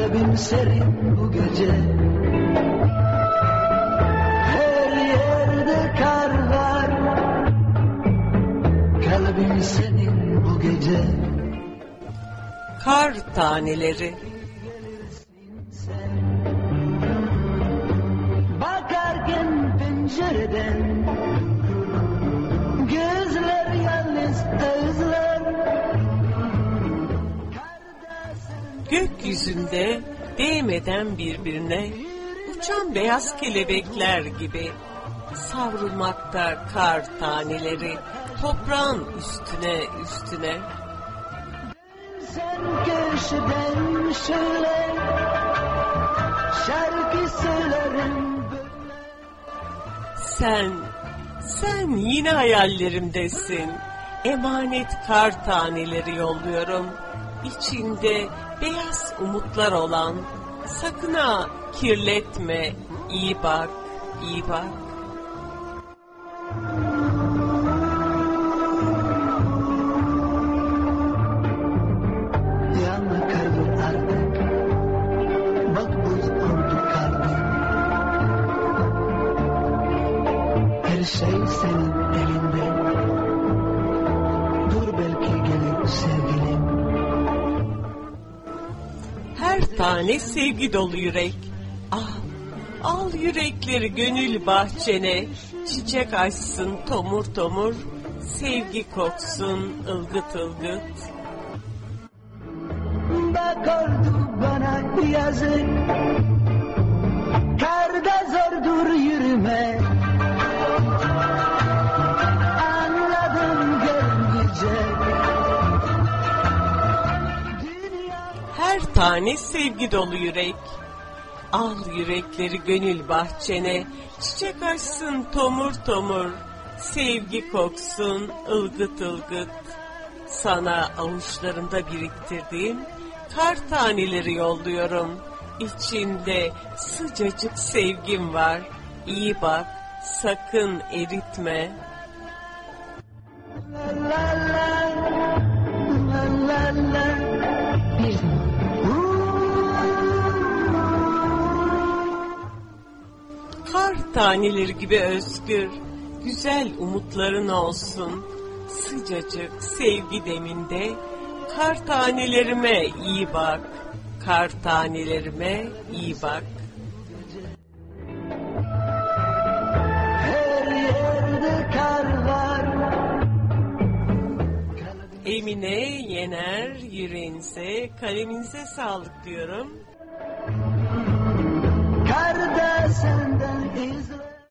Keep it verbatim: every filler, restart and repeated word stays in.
Kalbim serin bu gece, her yerde kar var. Kalbim senin bu gece. Kar taneleri. Bakarken pencereden, gözler yalnız özler. Gökyüzünde değmeden birbirine uçan beyaz kelebekler gibi savrulmakta kar taneleri toprağın üstüne üstüne. Sen köşeden şöyle şarkı söylerim böyle. Sen, sen yine hayallerimdesin. Emanet kar taneleri yolluyorum. İçinde beyaz umutlar olan, sakın ha kirletme, iyi bak, iyi bak. Yanma kalbim artık, bak buz oldu kalbim. Her şey senin elinde, dur belki gelir sevgilim. Her tane sevgi dolu yürek. Al, al yürekleri gönül bahçene. Çiçek açsın tomur tomur. Sevgi koksun ılgıt ılgıt. Bak oldu bana yazık, karda zordur yürüme. Anladım gelmeyecek. Her tane sevgi dolu yürek. Al yürekleri gönül bahçene. Çiçek açsın tomur tomur. Sevgi koksun ılgıt ılgıt. Sana avuçlarımda biriktirdiğim kar taneleri yolluyorum. İçinde sıcacık sevgim var. İyi bak, sakın eritme. La la la, la la la. Bir Kar taneleri gibi özgür, güzel umutların olsun. Sıcacık sevgi deminde, kar tanelerime iyi bak. Kar tanelerime iyi bak. her yerde kar var. Emine Yener, yüreğinize, kaleminize sağlık diyorum.